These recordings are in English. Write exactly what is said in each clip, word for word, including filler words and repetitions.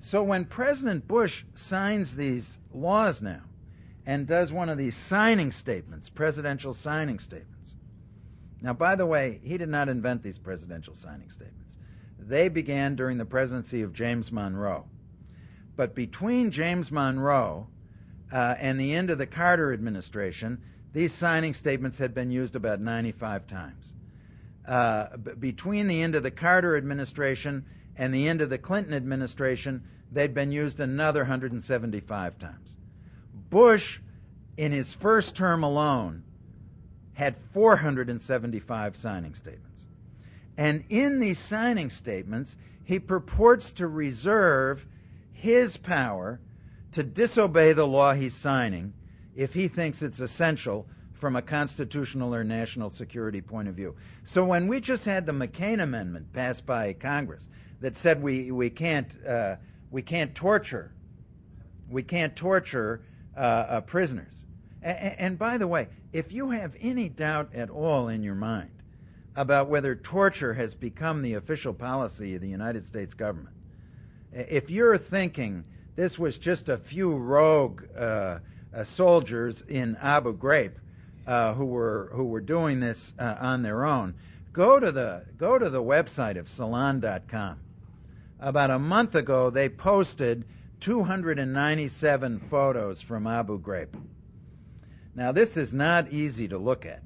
So when President Bush signs these laws now and does one of these signing statements, presidential signing statements. Now, by the way, he did not invent these presidential signing statements. They began during the presidency of James Monroe. But between James Monroe uh, and the end of the Carter administration, these signing statements had been used about ninety-five times. Uh, b- between the end of the Carter administration and the end of the Clinton administration, they'd been used another one hundred seventy-five times. Bush, in his first term alone, had four hundred seventy-five signing statements. And in these signing statements, he purports to reserve his power to disobey the law he's signing if he thinks it's essential from a constitutional or national security point of view. So when we just had the McCain Amendment passed by Congress that said we we can't uh, we can't torture we can't torture uh, uh, prisoners. A- and by the way, if you have any doubt at all in your mind about whether torture has become the official policy of the United States government, if you're thinking this was just a few rogue uh, uh, soldiers in Abu Ghraib uh, who were who were doing this uh, on their own, go to the go to the website of Salon dot com. About a month ago, they posted two hundred ninety-seven photos from Abu Ghraib. Now, this is not easy to look at.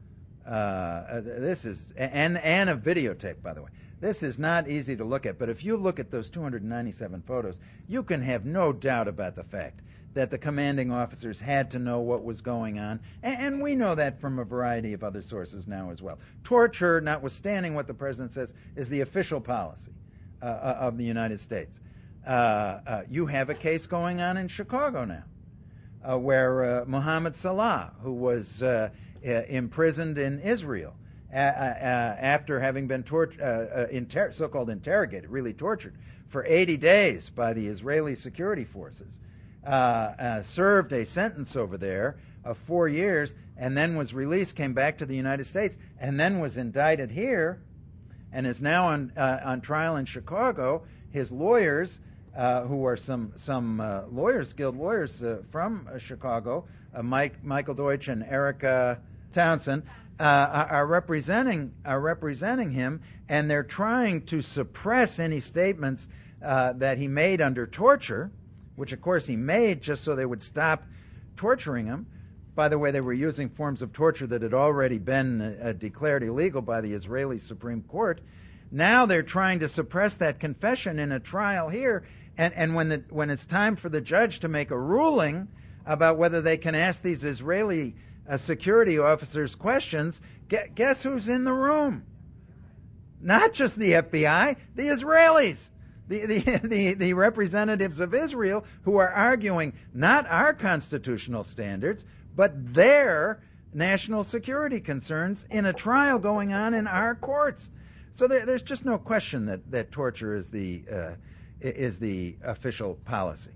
Uh, this is and and a videotape, by the way. This is not easy to look at, but if you look at those two hundred ninety-seven photos, you can have no doubt about the fact that the commanding officers had to know what was going on, and, and we know that from a variety of other sources now as well. Torture, notwithstanding what the president says, is the official policy uh, of the United States. Uh, uh, you have a case going on in Chicago now, uh, where uh, Mohammed Salah, who was uh, uh, imprisoned in Israel, Uh, uh, after having been tort- uh, uh, inter- so-called interrogated, really tortured, for eighty days by the Israeli security forces, uh, uh, served a sentence over there of four years, and then was released, came back to the United States, and then was indicted here, and is now on uh, on trial in Chicago. His lawyers, uh, who are some some uh, lawyers, skilled lawyers uh, from uh, Chicago, uh, Mike Michael Deutsch and Erica Townsend, Uh, are representing are representing him, and they're trying to suppress any statements uh, that he made under torture, which of course he made just so they would stop torturing him. By the way, they were using forms of torture that had already been uh, declared illegal by the Israeli Supreme Court. Now they're trying to suppress that confession in a trial here, and, and when the, when it's time for the judge to make a ruling about whether they can ask these Israeli Uh, security officers questions, guess who's in the room? Not just the F B I, the Israelis, the, the, the, the representatives of Israel, who are arguing not our constitutional standards, but their national security concerns in a trial going on in our courts. So there, there's just no question that, that torture is the, uh, is the official policy.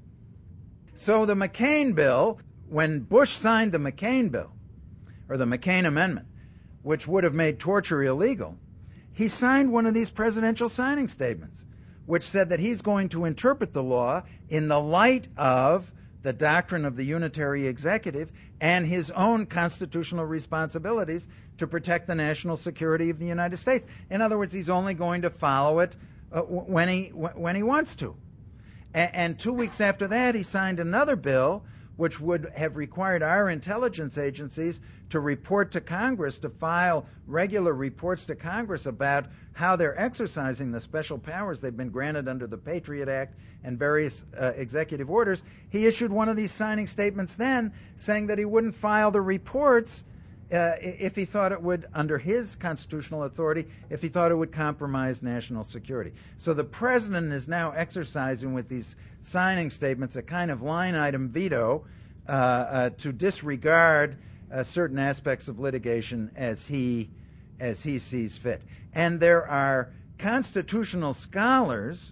So the McCain bill, when Bush signed the McCain bill, or the McCain Amendment, which would have made torture illegal, he signed one of these presidential signing statements, which said that he's going to interpret the law in the light of the doctrine of the unitary executive and his own constitutional responsibilities to protect the national security of the United States. In other words, he's only going to follow it uh, when he when he wants to. A- and two weeks after that, he signed another bill which would have required our intelligence agencies to report to Congress, to file regular reports to Congress about how they're exercising the special powers they've been granted under the Patriot Act and various uh, executive orders. He issued one of these signing statements then, saying that he wouldn't file the reports uh, if he thought it would, under his constitutional authority, if he thought it would compromise national security. So the president is now exercising with these signing statements a kind of line-item veto uh, uh, to disregard uh, certain aspects of litigation as he as he sees fit. And there are constitutional scholars,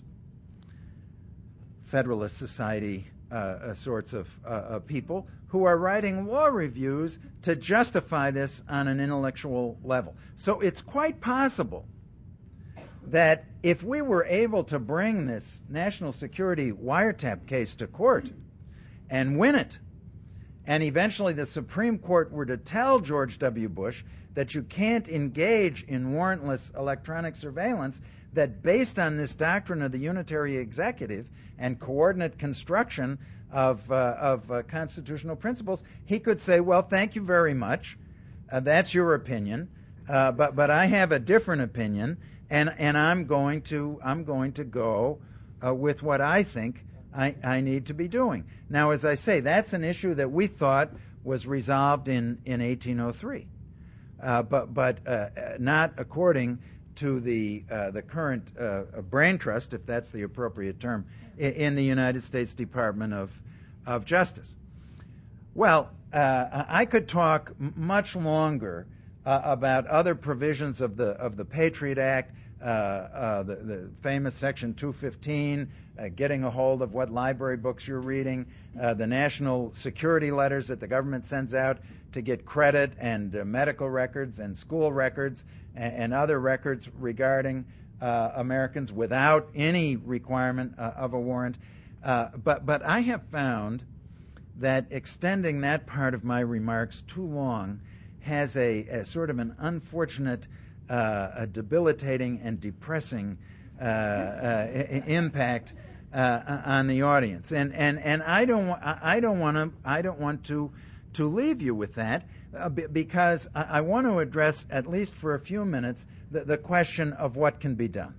Federalist Society uh, uh, sorts of uh, uh, people, who are writing law reviews to justify this on an intellectual level. So it's quite possible that if we were able to bring this national security wiretap case to court and win it, and eventually the Supreme Court were to tell George W. Bush that you can't engage in warrantless electronic surveillance, that based on this doctrine of the unitary executive and coordinate construction of, uh, of uh, constitutional principles, he could say, well, thank you very much. Uh, that's your opinion, uh, but but I have a different opinion, and and I'm going to I'm going to go uh, with what I think I, I need to be doing. Now, as I say, that's an issue that we thought was resolved in in eighteen oh three, uh, but but uh, not according to the uh, the current uh, brain trust, if that's the appropriate term, in, in the United States Department of of Justice. Well, uh, I could talk m- much longer uh, about other provisions of the of the Patriot Act, uh, uh, the, the famous Section two fifteen, uh, getting a hold of what library books you're reading, uh, the national security letters that the government sends out to get credit, and uh, medical records and school records and, and other records regarding uh, Americans without any requirement uh, of a warrant. Uh, but but I have found that extending that part of my remarks too long has a, a sort of an unfortunate, uh, a debilitating and depressing uh, uh, I- impact uh, on the audience, and and and I don't wa- I don't want to I don't want to to leave you with that uh, b- because I, I want to address, at least for a few minutes, the, the question of what can be done.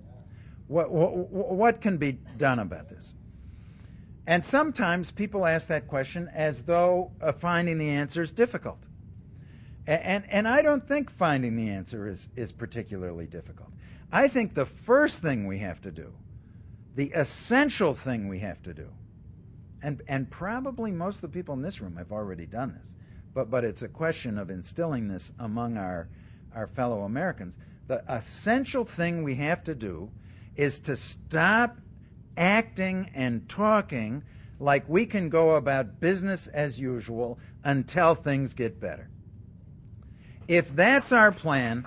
What what, what can be done about this? And sometimes people ask that question as though uh, finding the answer is difficult. And, and and I don't think finding the answer is, is particularly difficult. I think the first thing we have to do, the essential thing we have to do, and and probably most of the people in this room have already done this, but but it's a question of instilling this among our, our fellow Americans. The essential thing we have to do is to stop acting and talking like we can go about business as usual until things get better. If that's our plan,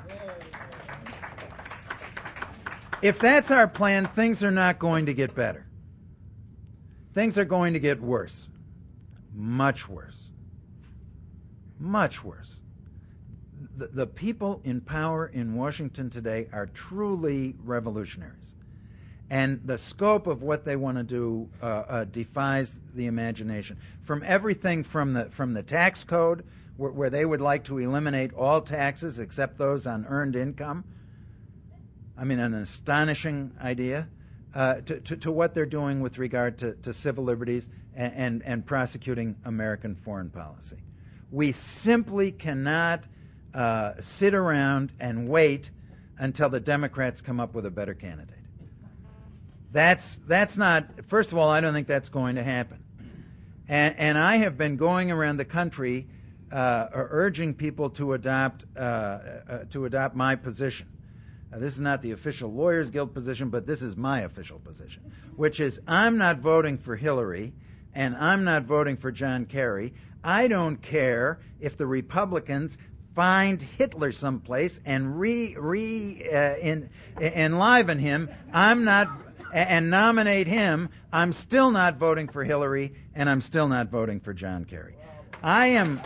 if that's our plan, things are not going to get better. Things are going to get worse. Much worse. Much worse. The, the people in power in Washington today are truly revolutionaries. And the scope of what they want to do uh, uh, defies the imagination. From everything from the from the tax code, where, where they would like to eliminate all taxes except those on earned income. I mean, an astonishing idea. Uh, to, to, to what they're doing with regard to, to civil liberties and, and, and prosecuting American foreign policy. We simply cannot uh, sit around and wait until the Democrats come up with a better candidate. That's that's not, first of all, I don't think that's going to happen. And, and I have been going around the country uh, urging people to adopt uh, uh, to adopt my position. Uh, this is not the official Lawyers Guild position, but this is my official position, which is I'm not voting for Hillary, and I'm not voting for John Kerry. I don't care if the Republicans find Hitler someplace and re re uh, in, enliven him. I'm not. And nominate him. I'm still not voting for Hillary, and I'm still not voting for John Kerry. I am.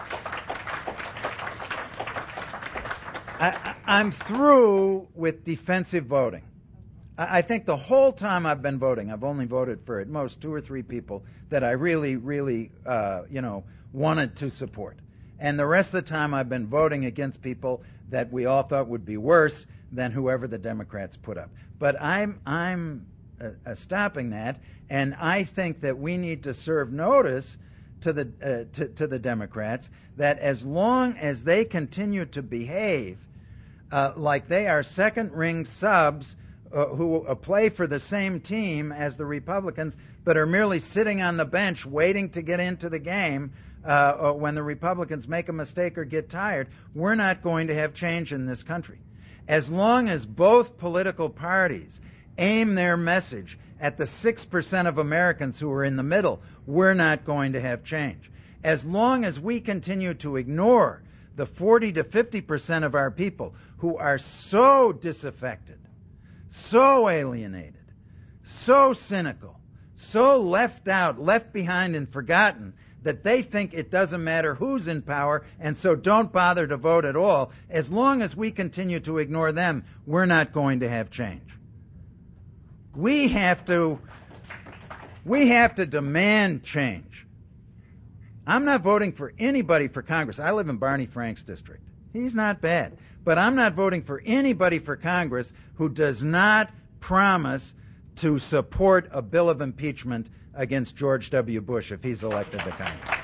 I, I'm through with defensive voting. I, I think the whole time I've been voting, I've only voted for at most two or three people that I really, really, uh, you know, wanted to support. And the rest of the time I've been voting against people that we all thought would be worse than whoever the Democrats put up. But I'm I'm uh, uh, stopping that, and I think that we need to serve notice to the uh, to, to the Democrats that as long as they continue to behave uh, like they are second-ring subs uh, who uh, play for the same team as the Republicans, but are merely sitting on the bench waiting to get into the game uh, when the Republicans make a mistake or get tired, we're not going to have change in this country. As long as both political parties aim their message at the six percent of Americans who are in the middle, we're not going to have change. As long as we continue to ignore the forty to fifty percent of our people who are so disaffected so alienated, so cynical, so left out, left behind and forgotten that they think it doesn't matter who's in power, and so don't bother to vote at all. As long as we continue to ignore them, we're not going to have change. We have to, we have to demand change. I'm not voting for anybody for Congress. I live in Barney Frank's district. He's not bad. But I'm not voting for anybody for Congress who does not promise to support a bill of impeachment against George W. Bush if he's elected to Congress.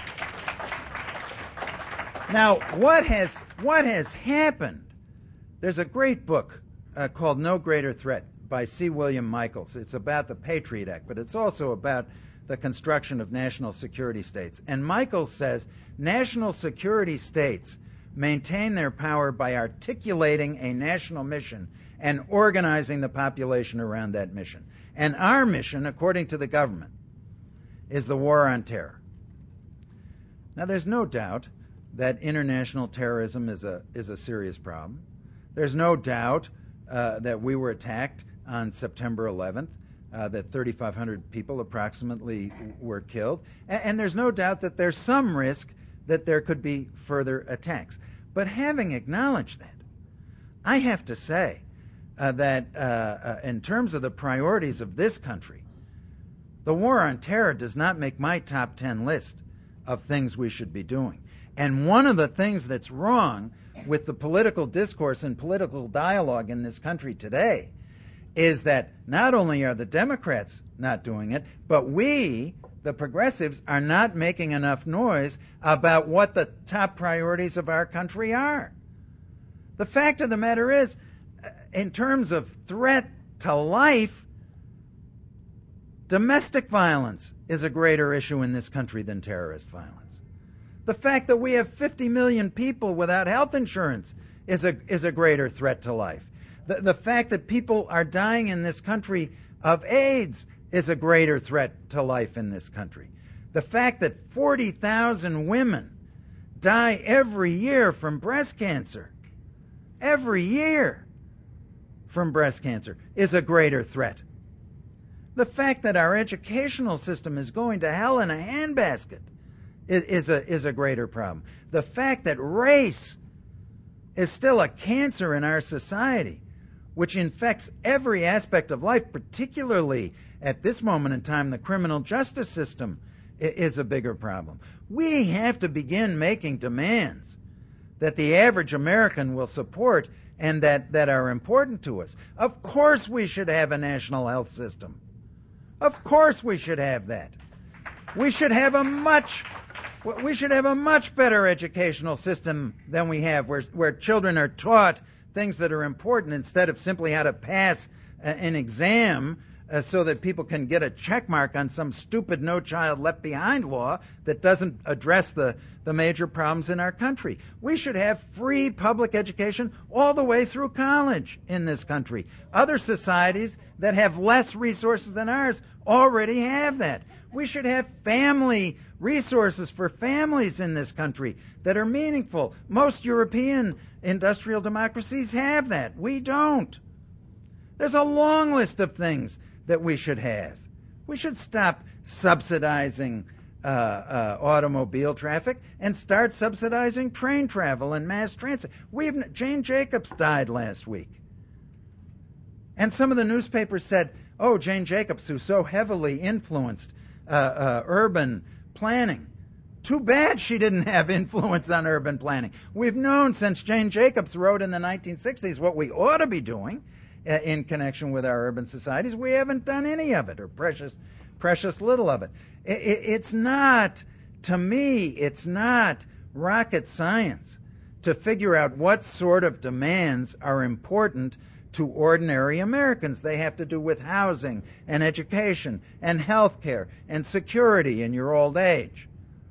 Now, what has what has happened? There's a great book uh, called No Greater Threat by C. William Michaels. It's about the Patriot Act, but it's also about the construction of national security states. And Michaels says national security states maintain their power by articulating a national mission and organizing the population around that mission. And our mission, according to the government, is the war on terror. Now, there's no doubt that international terrorism is a is a serious problem. There's no doubt uh, that we were attacked on September eleventh, uh, that thirty-five hundred people approximately were killed. And, and there's no doubt that there's some risk that there could be further attacks. But having acknowledged that, I have to say uh, that uh, uh, in terms of the priorities of this country, the war on terror does not make my top ten list of things we should be doing. And one of the things that's wrong with the political discourse and political dialogue in this country today is that not only are the Democrats not doing it, but we, the progressives, are not making enough noise about what the top priorities of our country are. The fact of the matter is, in terms of threat to life, domestic violence is a greater issue in this country than terrorist violence. The fact that we have fifty million people without health insurance is a is a greater threat to life. The, the fact that people are dying in this country of AIDS is a greater threat to life in this country. The fact that forty thousand women die every year from breast cancer, every year from breast cancer, is a greater threat. The fact that our educational system is going to hell in a handbasket is, is a is a greater problem. The fact that race is still a cancer in our society, which infects every aspect of life, particularly at this moment in time, the criminal justice system is a bigger problem. We have to begin making demands that the average American will support and that, that are important to us. Of course we should have a national health system. Of course we should have that. We should have a much we should have a much better educational system than we have, where where children are taught things that are important instead of simply how to pass a, an exam uh, so that people can get a check mark on some stupid No Child Left Behind law that doesn't address the, the major problems in our country. We should have free public education all the way through college in this country. Other societies that have less resources than ours already have that. We should have family resources for families in this country that are meaningful. Most European industrial democracies have that. We don't. There's a long list of things that we should have. We should stop subsidizing uh, uh, automobile traffic and start subsidizing train travel and mass transit. We've, Jane Jacobs died last week. And some of the newspapers said, oh, Jane Jacobs, who so heavily influenced uh, uh, urban planning. Too bad she didn't have influence on urban planning. We've known since Jane Jacobs wrote in the nineteen sixties what we ought to be doing uh, in connection with our urban societies. We haven't done any of it, or precious, precious little of it. it, it it's not, to me, it's not rocket science to figure out what sort of demands are important to ordinary Americans. They have to do with housing and education and health care and security in your old age.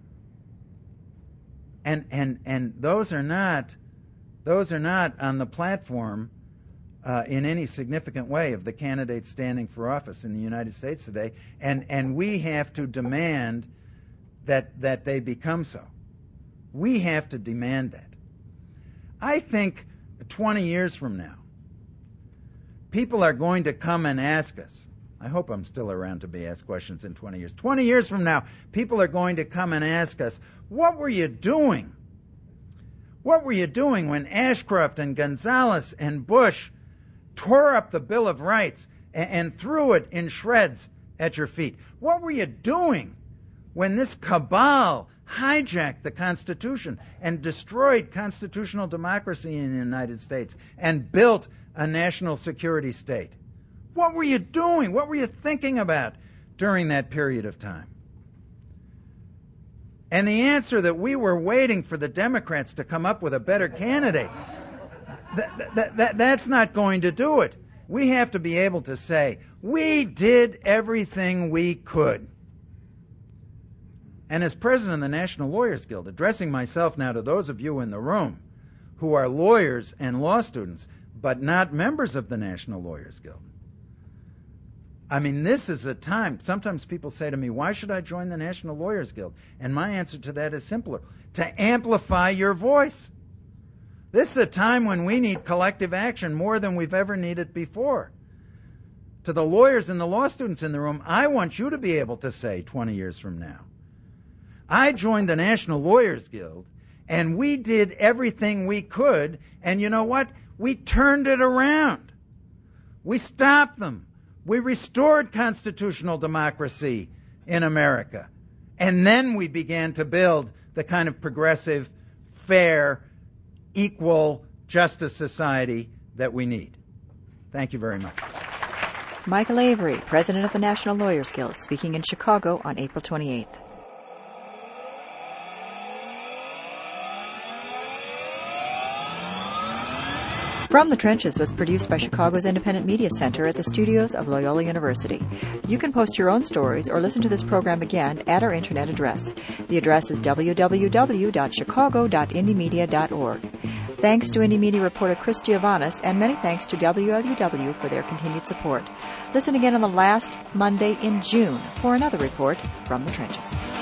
And and and those are not those are not on the platform uh, in any significant way of the candidates standing for office in the United States today. And and we have to demand that that they become so. We have to demand that. I think twenty years from now, people are going to come and ask us, I hope I'm still around to be asked questions in twenty years. twenty years from now, people are going to come and ask us, what were you doing? What were you doing when Ashcroft and Gonzales and Bush tore up the Bill of Rights and, and threw it in shreds at your feet? What were you doing when this cabal hijacked the Constitution and destroyed constitutional democracy in the United States and built a national security state? What were you doing? What were you thinking about during that period of time? And the answer that we were waiting for the Democrats to come up with a better candidate, that, that, that, that's not going to do it. We have to be able to say, we did everything we could. And as president of the National Lawyers Guild, addressing myself now to those of you in the room who are lawyers and law students, but not members of the National Lawyers Guild, I mean, this is a time, sometimes people say to me, why should I join the National Lawyers Guild? And my answer to that is simpler, to amplify your voice. This is a time when we need collective action more than we've ever needed before. To the lawyers and the law students in the room, I want you to be able to say twenty years from now, I joined the National Lawyers Guild, and we did everything we could, and you know what? We turned it around. We stopped them. We restored constitutional democracy in America. And then we began to build the kind of progressive, fair, equal justice society that we need. Thank you very much. Michael Avery, president of the National Lawyers Guild, speaking in Chicago on April twenty-eighth. From the Trenches was produced by Chicago's Independent Media Center at the studios of Loyola University. You can post your own stories or listen to this program again at our internet address. The address is w w w dot chicago dot indie media dot org. Thanks to Indie Media reporter Chris Giovannis, and many thanks to W L U W for their continued support. Listen again on the last Monday in June for another report from the Trenches.